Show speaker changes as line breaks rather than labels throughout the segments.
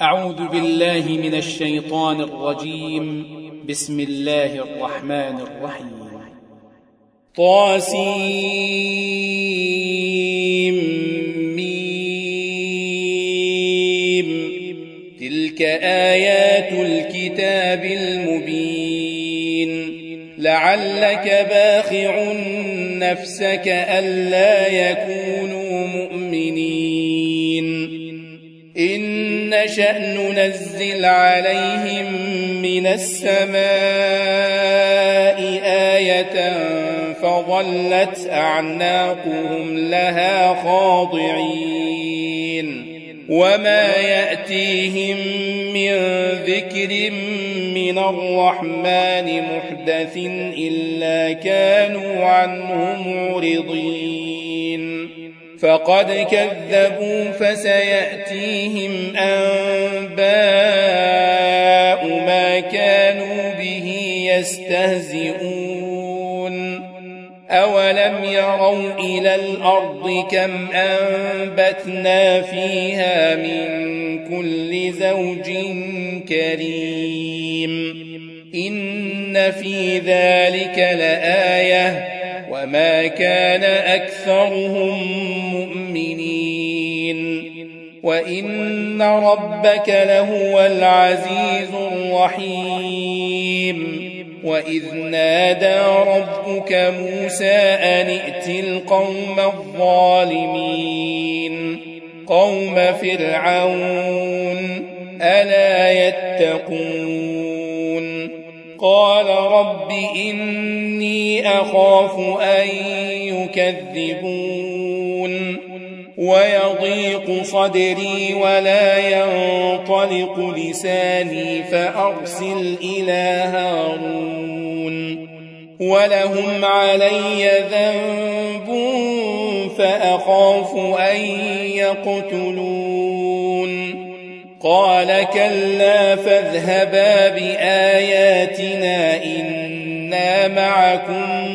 أعوذ بالله من الشيطان الرجيم. بسم الله الرحمن الرحيم. طاسيم. تلك آيات الكتاب المبين. لعلك باخع نفسك ألا يكونوا مؤمنين. إن نشأ ننزل عليهم من السماء آية فظلت أعناقهم لها خاضعين. وما يأتيهم من ذكر من الرحمن محدث إلا كانوا عنه معرضين. فقد كذبوا فسيأتيهم أنباء ما كانوا به يستهزئون. أولم يروا إلى الأرض كم أنبتنا فيها من كل زوج كريم. إن في ذلك لآية وما كان أكثرهم مؤمنين. وإن ربك لهو العزيز الرحيم. وإذ نادى ربك موسى أن ائت القوم الظالمين قوم فرعون ألا يتقون. قال رب إني أخاف أن يكذبون ويضيق صدري ولا ينطلق لساني فأرسل إلى هارون ولهم علي ذنب فأخاف أن يقتلون. قال كلا فاذهبا بآياتنا إنا معكم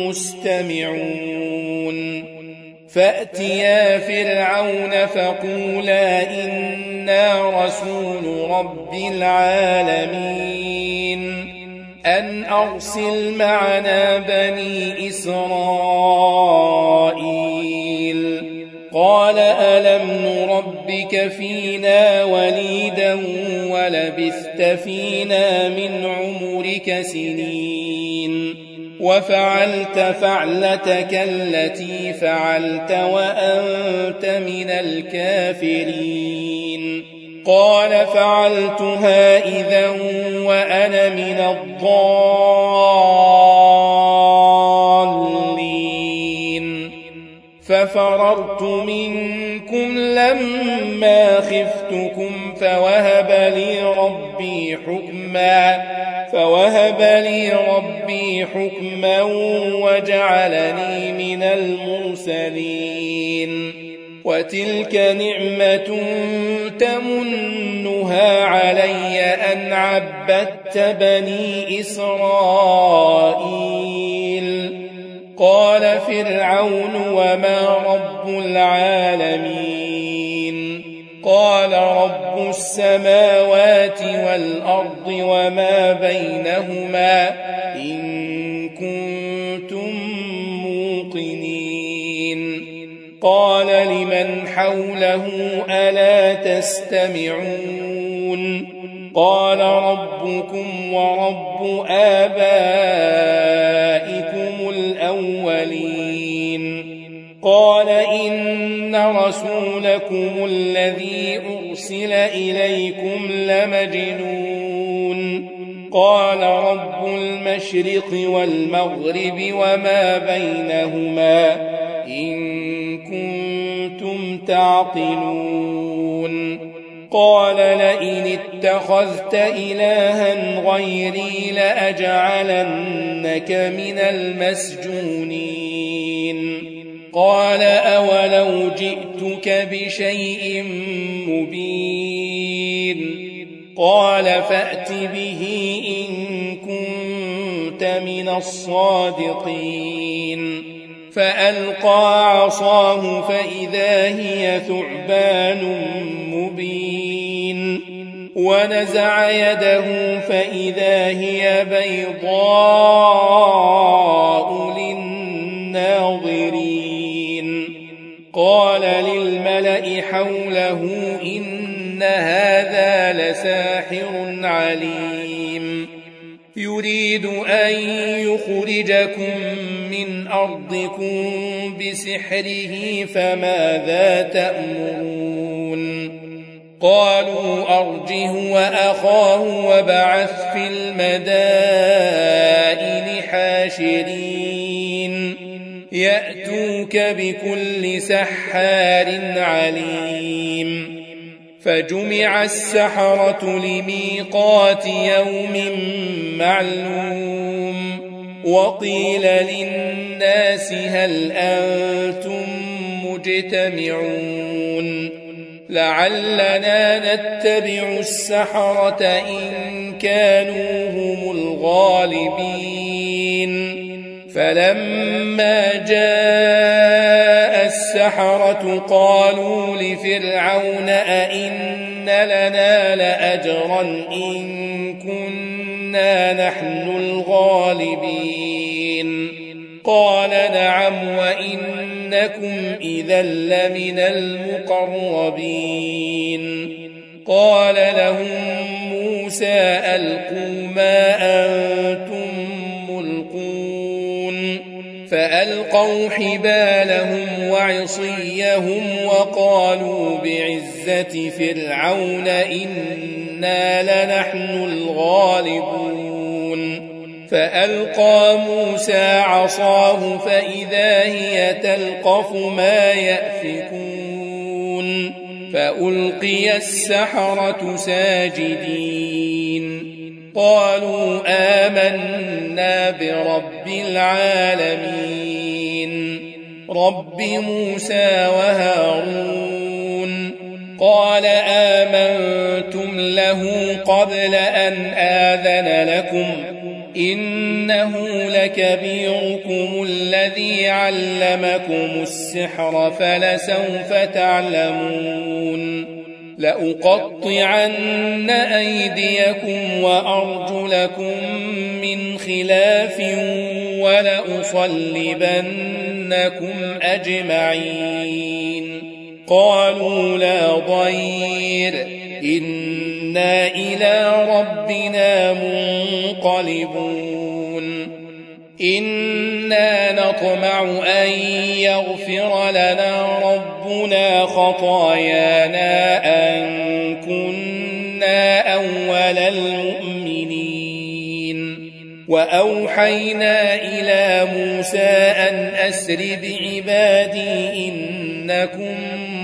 مستمعون. فأتيا فرعون فقولا إنا رسول رب العالمين أن أرسل معنا بني إسرائيل. قال ألم نربك فينا وليدا ولبثت فينا من عمرك سنين وفعلت فعلتك التي فعلت وأنت من الكافرين. قال فعلتها إذا وأنا من الضالين. ففررت منكم لما خفتكم فوهب لي ربي حكما وجعلني من المرسلين. وتلك نعمة تمنها علي أن عبدت بني إسرائيل. قال فرعون وما رب العالمين. قال رب السماوات والأرض وما بينهما إن كنتم موقنين. قال لمن حوله ألا تستمعون. قال ربكم ورب آبائكم الأولين. قال إن رسولكم الذي أرسل إليكم لمجنون. قال رب المشرق والمغرب وما بينهما إن كنتم تعقلون. قال لئن اتخذت إلها غيري لأجعلنك من المسجونين. قال أولو جئتك بشيء مبين. قال فأت به إن كنت من الصادقين. فألقى عصاه فإذا هي ثعبان مبين
ونزع يده فإذا هي بيضاء للناظرين قال للملأ حوله إن هذا لساحر عليم يريد أن يخرجكم من أرضكم بسحره فماذا تأمرون قالوا أرجه وأخاه وابعث في المدائن حاشرين يأتوك بكل سحار عليم فجمع السحرة لميقات يوم معلوم وقيل للناس هل أنتم مجتمعون لعلنا نتبع السحرة إن كانوا هم الغالبين فلما جاء السحرة قالوا لفرعون أئن لنا لأجرا إن كنا نحن الغالبين قال نعم وإنكم إذا لمن المقربين قال لهم موسى ألقوا ما أنتم ملقون فألقوا حبالهم وعصيهم وقالوا بعزة فرعون إنا لنحن الغالبون فألقى موسى عصاه فإذا هي تلقف ما يأفكون فألقي السحرة ساجدين قالوا آمنا برب العالمين رب موسى وهارون قال آمنتم له قبل أن آذن لكم إنه لكبيركم الذي علمكم السحر فلسوف تعلمون لأقطعن أيديكم وأرجلكم من خلاف ولأصلبنكم أجمعين قالوا لا ضير إنا إلى ربنا منقلبون إنا نطمع أن يغفر لنا ربنا خطايانا أن كنا أول المؤمنين وأوحينا إلى موسى أن أسر بعبادي إنكم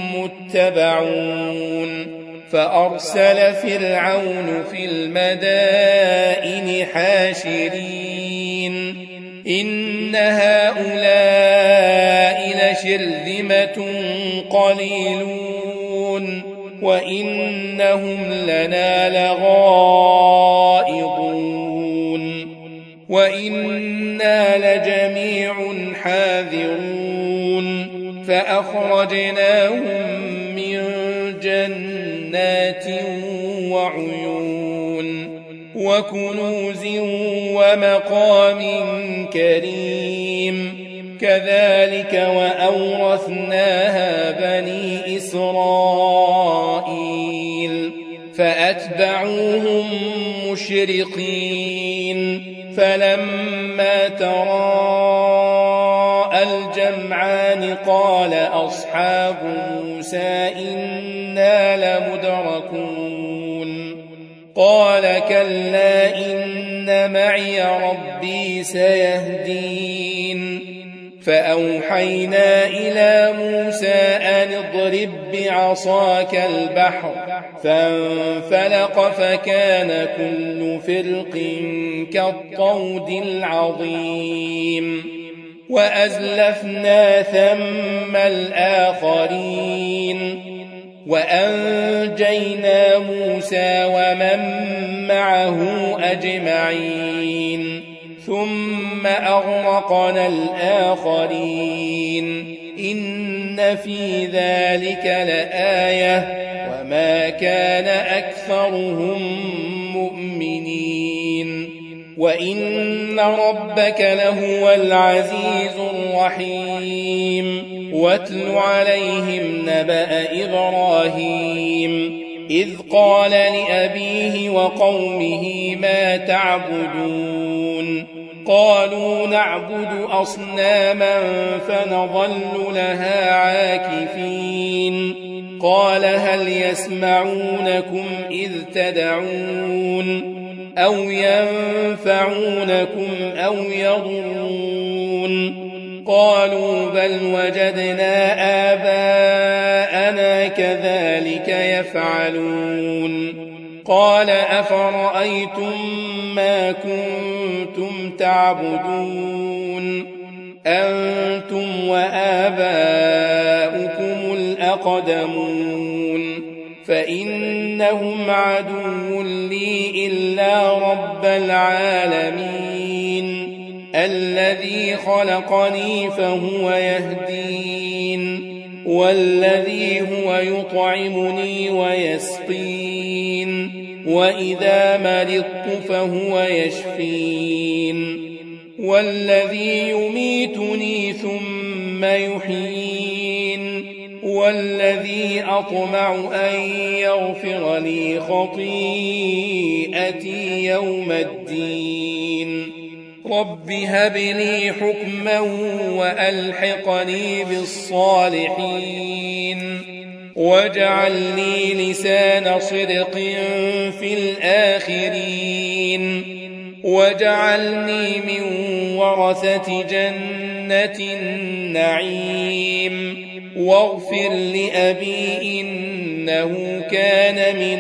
متبعون فأرسل فرعون في المدائن حاشرين إن هؤلاء لشرذمة قليلون وإنهم لنا لغائظون وإنا لجميع حاذرون فأخرجناهم من جنات وعيون وكنوز ومقام كريم كذلك وأورثناها بني إسرائيل فأتبعوهم مشرقين فلما تراءى الجمعان قال أصحاب موسى إنا لمدركون قال كلا إن معي ربي سيهدين فأوحينا إلى موسى أن اضرب بعصاك البحر فانفلق فكان كل فرق كالطود العظيم وأزلفنا ثم الآخرين وأنجينا موسى ومن معه أجمعين ثم أغرقنا الآخرين إن في ذلك لآية وما كان أكثرهم مؤمنين وإن ربك لهو العزيز الرحيم واتل عليهم نبأ إبراهيم إذ قال لأبيه وقومه ما تعبدون قالوا نعبد أصناما فنظل لها عاكفين قال هل يسمعونكم إذ تدعون أو ينفعونكم أو يضرون قالوا بل وجدنا آباءنا كذلك يفعلون قال أفرأيتم ما كنتم تعبدون أنتم وآباؤكم الأقدمون فإنهم عدو لي إلا رب العالمين الذي خلقني فهو يهدين والذي هو يطعمني ويسقين وإذا مرضت فهو يشفين والذي يميتني ثم يحيين والذي أطمع أن يغفر لي خطيئتي يوم الدين رب هب لي حكما وألحقني بالصالحين واجعل لي لسان صدق في الآخرين واجعلني من ورثة جنة النعيم واغفر لأبي إنه كان من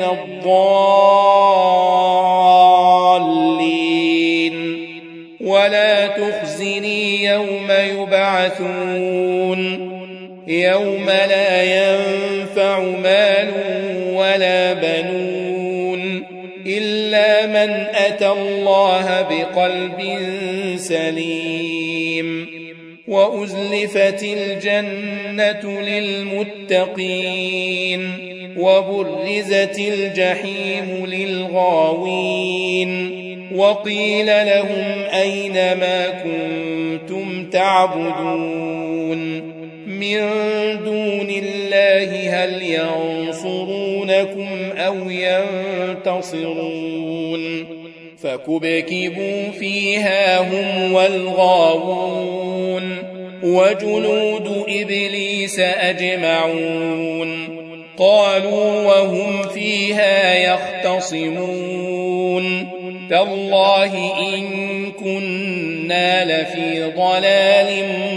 الضالين ولا تخزني يوم يبعثون يوم لا ينفع مال ولا بنون إلا من أتى الله بقلب سليم وأزلفت الجنة للمتقين وبرزت الجحيم للغاوين وقيل لهم أين ما كنتم تعبدون من دون الله هل ينصرونكم أو ينتصرون فكبكبوا فيها هم والغاوون وجنود إبليس أجمعون قالوا وهم فيها يختصمون تالله إن كنا لفي ضلال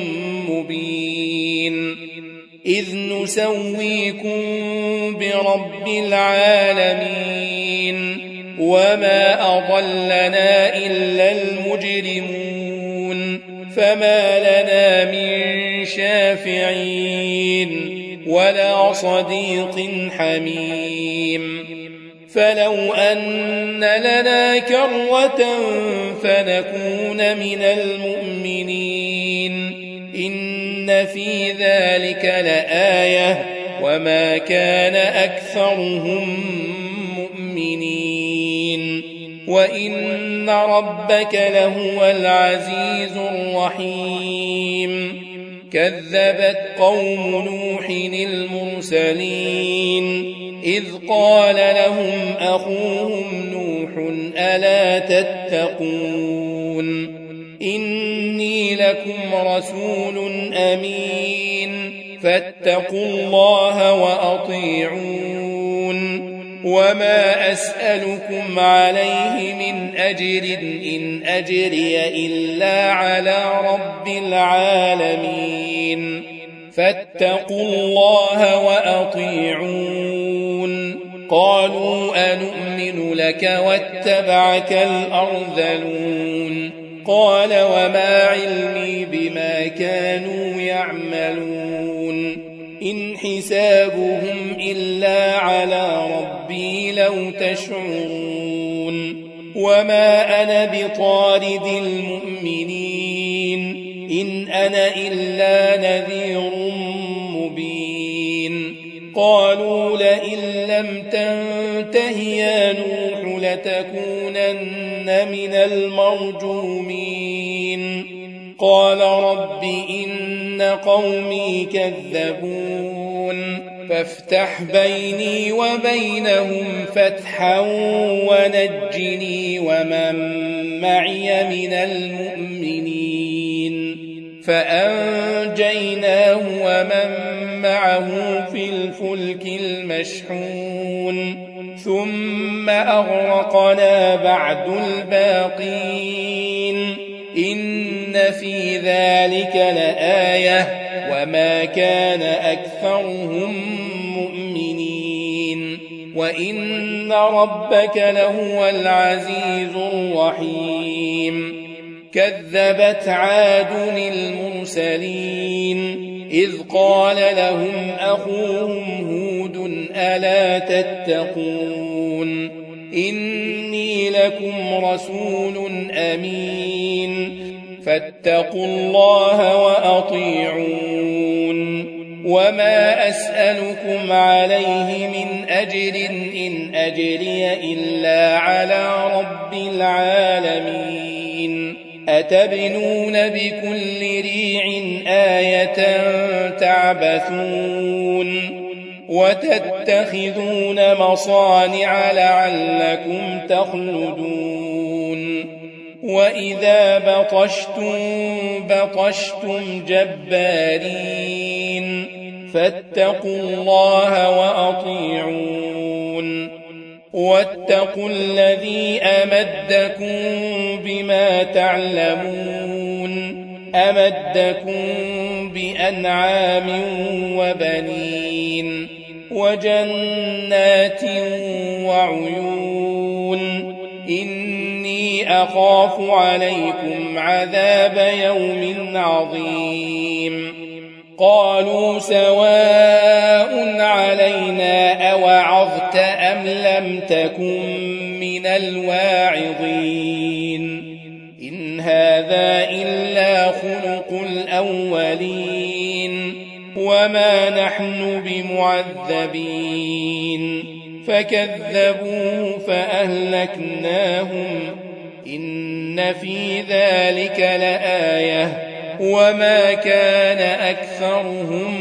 مبين إذ نسويكم برب العالمين وما أضلنا إلا المجرمون فما لنا من شافعين ولا صديق حميم فلو أن لنا كرة فنكون من المؤمنين إن في ذلك لآية وما كان أكثرهم مؤمنين وإن ربك لهو العزيز الرحيم كذبت قوم نوح المرسلين إذ قال لهم أخوهم نوح ألا تتقون إني لكم رسول أمين فاتقوا الله وأطيعون وما أسألكم عليه من أجر إن أجري إلا على رب العالمين فاتقوا الله وأطيعون قالوا أنؤمن لك واتبعك الأرذلون قال وما علمي بما كانوا يعملون إن حسابهم إلا على ربي لو تشعرون وما أنا بطارد المؤمنين إن أنا إلا نذير مبين قالوا لئن لم تنته يا نوح لتكونن من المرجومين قال رب إن قومي كذبون فافتح بيني وبينهم فتحا ونجني ومن معي من المؤمنين فأنجيناه ومن معه في الفلك المشحون ثم أغرقنا بعد الباقين إن في ذلك لآية وما كان أكثرهم مؤمنين وإن ربك لهو العزيز الرحيم كذبت عاد المرسلين إذ قال لهم أخوهم هود ألا تتقون إني لكم رسول أمين فاتقوا الله وأطيعون وما أسألكم عليه من أجر إن أجري إلا على رب العالمين أتبنون بكل ريع آية تعبثون وتتخذون مصانع لعلكم تخلدون وإذا بطشتم جبارين فاتقوا الله وأطيعون واتقوا الذي أمدكم بما تعلمون أمدكم بأنعام وبنين وجنات وعيون إني أخاف عليكم عذاب يوم عظيم قالوا سواء علينا أوعظت أم لم تكن من الواعظين إن هذا إلا خلق الأولين وما نحن بمعذبين فكذبوه فأهلكناهم إن في ذلك لآية وما كان أكثرهم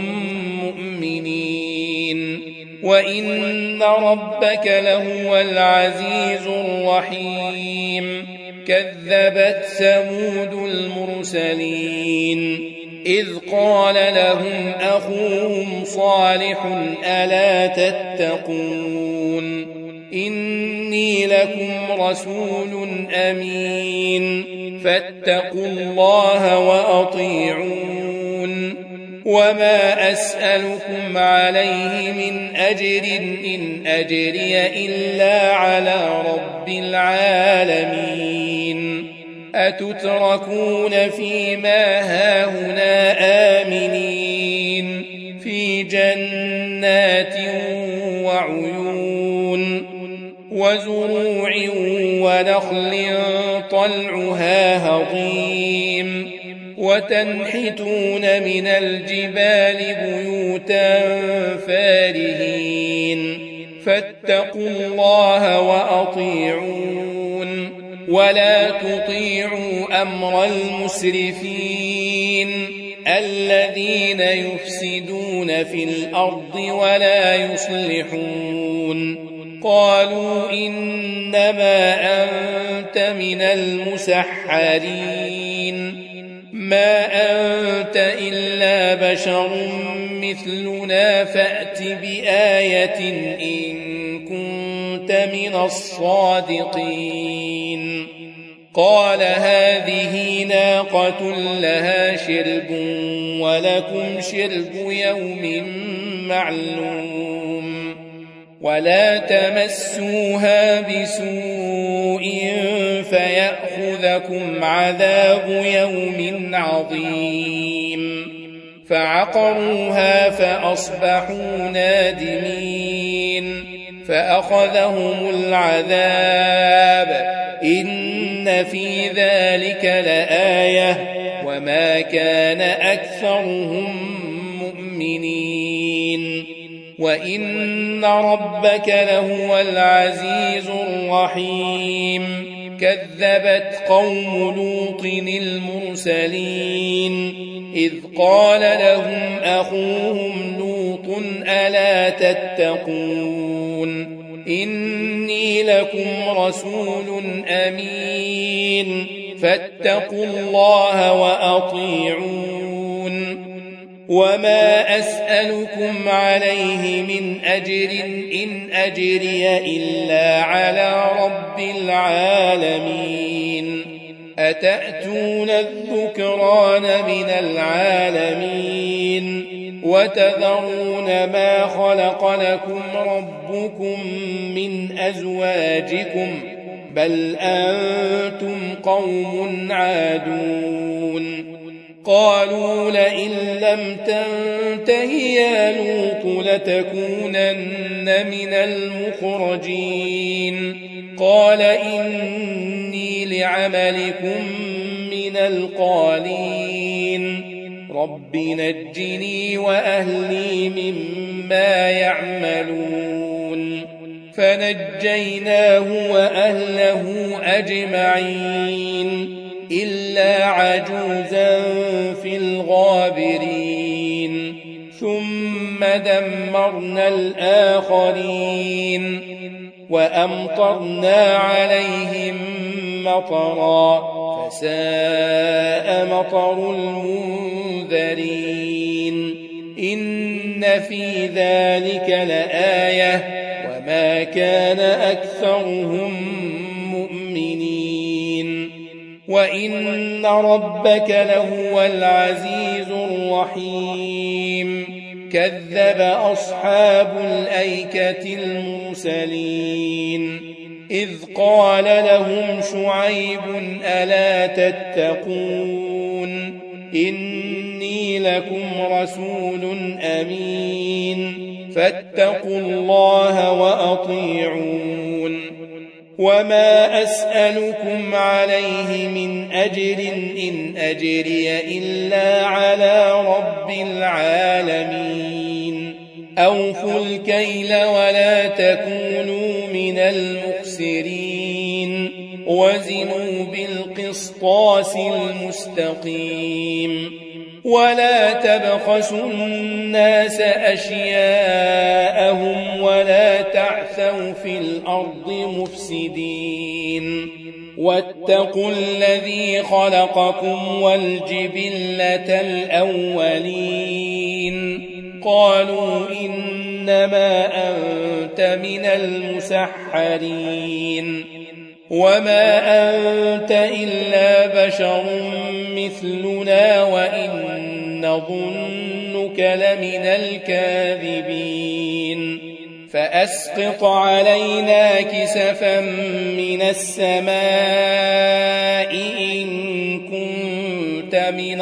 مؤمنين وإن ربك لهو العزيز الرحيم كذبت ثمود المرسلين إذ قال لهم أخوهم صالح ألا تتقون إني لكم رسول أمين فاتقوا الله وأطيعون وما أسألكم عليه من أجر إن أجري إلا على رب العالمين أتتركون فيما هاهنا آمنين في جنات وعيون وزروع ونخل طلعها هضيم وتنحتون من الجبال بيوتا فارهين فاتقوا الله وأطيعون ولا تطيعوا أمر المسرفين الذين يفسدون في الأرض ولا يصلحون قالوا إنما أنت من المسحرين ما أنت إلا بشر مثلنا فأت بآية إن كنت من الصادقين قال هذه ناقة لها شرب ولكم شرب يوم معلوم ولا تمسوها بسوء فيأخذكم عذاب يوم عظيم فعقروها فأصبحوا نادمين فأخذهم العذاب إن في ذلك لآية وما كان أكثرهم مؤمنين وإن ربك لهو العزيز الرحيم كذبت قوم لوط المرسلين إذ قال لهم أخوهم لوط ألا تتقون إني لكم رسول أمين فاتقوا الله وأطيعون وما أسألكم عليه من أجر إن أجري إلا على رب العالمين أتأتون الذكران من العالمين وتذرون ما خلق لكم ربكم من أزواجكم بل أنتم قوم عادون قالوا لئن لم تنته يا لوط لتكونن من المخرجين قال إني لعملكم من القالين رب نجني وأهلي مما يعملون فنجيناه وأهله أجمعين إلا عجوزا في الغابرين ثم دمرنا الآخرين وأمطرنا عليهم مطرا فساء مطر المنذرين إن في ذلك لآية وما كان أكثرهم مؤمنين وإن ربك لهو العزيز الرحيم كذب أصحاب الأيكة المرسلين إذ قال لهم شعيب ألا تتقون إني لكم رسول أمين فاتقوا الله وأطيعون وما أسألكم عليه من أجر إن أجري إلا على رب العالمين أوفوا الكيل ولا تكونوا من المخسرين وزنوا بالقسطاس المستقيم ولا تبخسوا الناس أشياءهم ولا تعثوا في الأرض مفسدين واتقوا الذي خلقكم والجبلة الأولين قالوا إنما أنت من المسحرين وما أنت إلا بشر مثلنا وإن نظنك لمن الكاذبين فأسقط علينا كسفا من السماء إن كنت من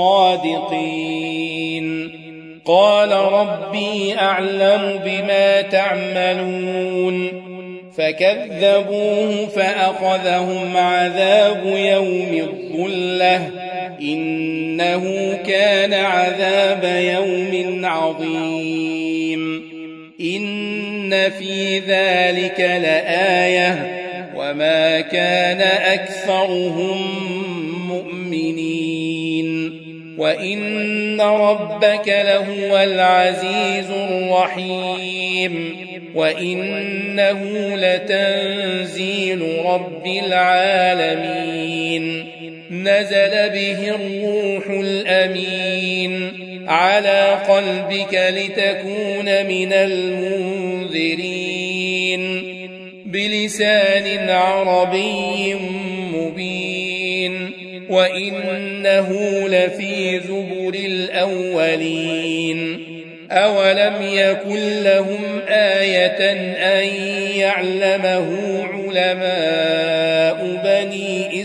الصادقين قال ربي أعلم بما تعملون فكذبوه فأخذهم عذاب يوم الظلة إنه كان عذاب يوم عظيم إن في ذلك لآية وما كان أكثرهم مؤمنين وإن ربك لهو العزيز الرحيم وإنه لتنزيل رب العالمين نزل به الروح الأمين على قلبك لتكون من المنذرين بلسان عربي مبين وإنه لفي زبر الأولين أولم يكن لهم آية أن يعلمه علماء بني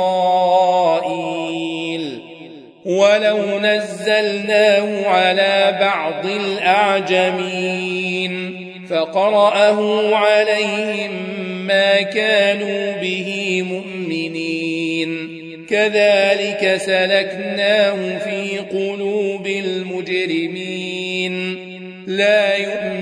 إسرائيل ولو نزلناه على بعض الأعجمين فقرأه عليهم ما كانوا به مؤمنين كذلك سلكناه في قلوب المجرمين لا يؤمنون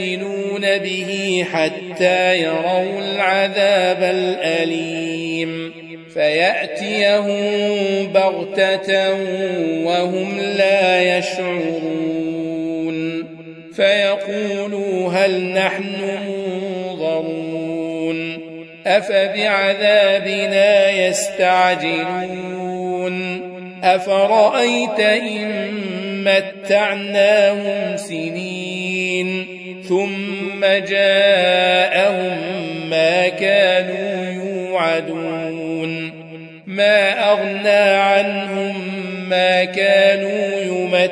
به حتى يروا العذاب الأليم فيأتيهم بغتة وهم لا يشعرون فيقولوا هل نحن منظرون أفبعذابنا يستعجلون أفرأيت إن متعناهم سنين ثم جاءهم ما كانوا يوعدون ما أغنى عنهم ما كانوا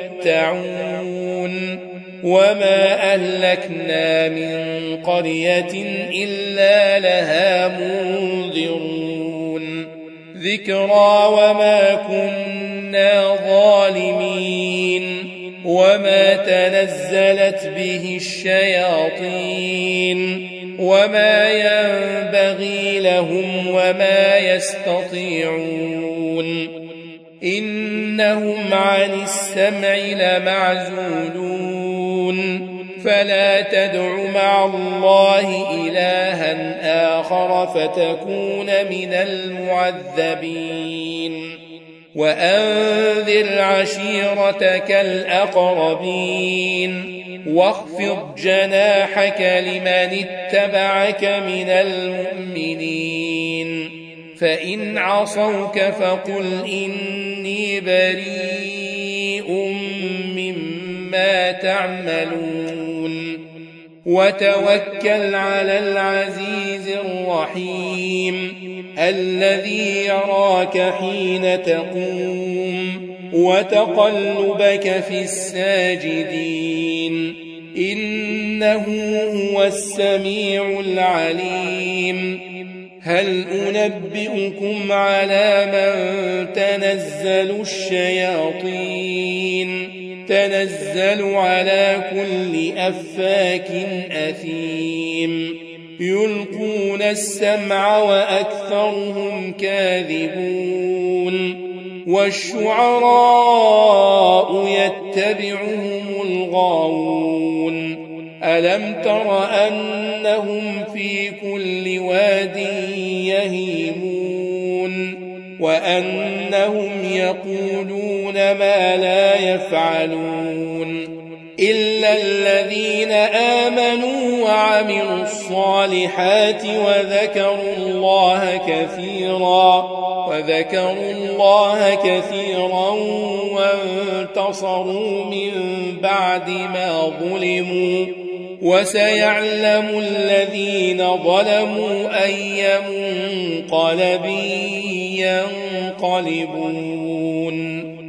يمتعون وما أهلكنا من قرية إلا لها منذرون ذكرى وما كنا ظالمين وما تنزلت به الشياطين وما ينبغي لهم وما يستطيعون إنهم عن السمع لمعزولون فلا تدع مع الله إلها آخر فتكون من المعذبين وأنذر عشيرتك الأقربين واخفض جناحك لمن اتبعك من المؤمنين فإن عصوك فقل إني بريء مما تعملون وتوكل على العزيز الرحيم الذي يراك حين تقوم وتقلبك في الساجدين إنه هو السميع العليم هل أنبئكم على من تنزل الشياطين تنزل على كل أفاك أثيم يلقون السمع وأكثرهم كاذبون والشعراء يتبعهم الغاوون ألم تر أنهم في كل واد يهيمون وأنهم يقولون ما لا يفعلون إلا الذين آمنوا وعملوا الصالحات وذكروا الله كثيرا وانتصروا من بعد ما ظلموا وسيعلم الذين ظلموا أي منقلب ينقلبون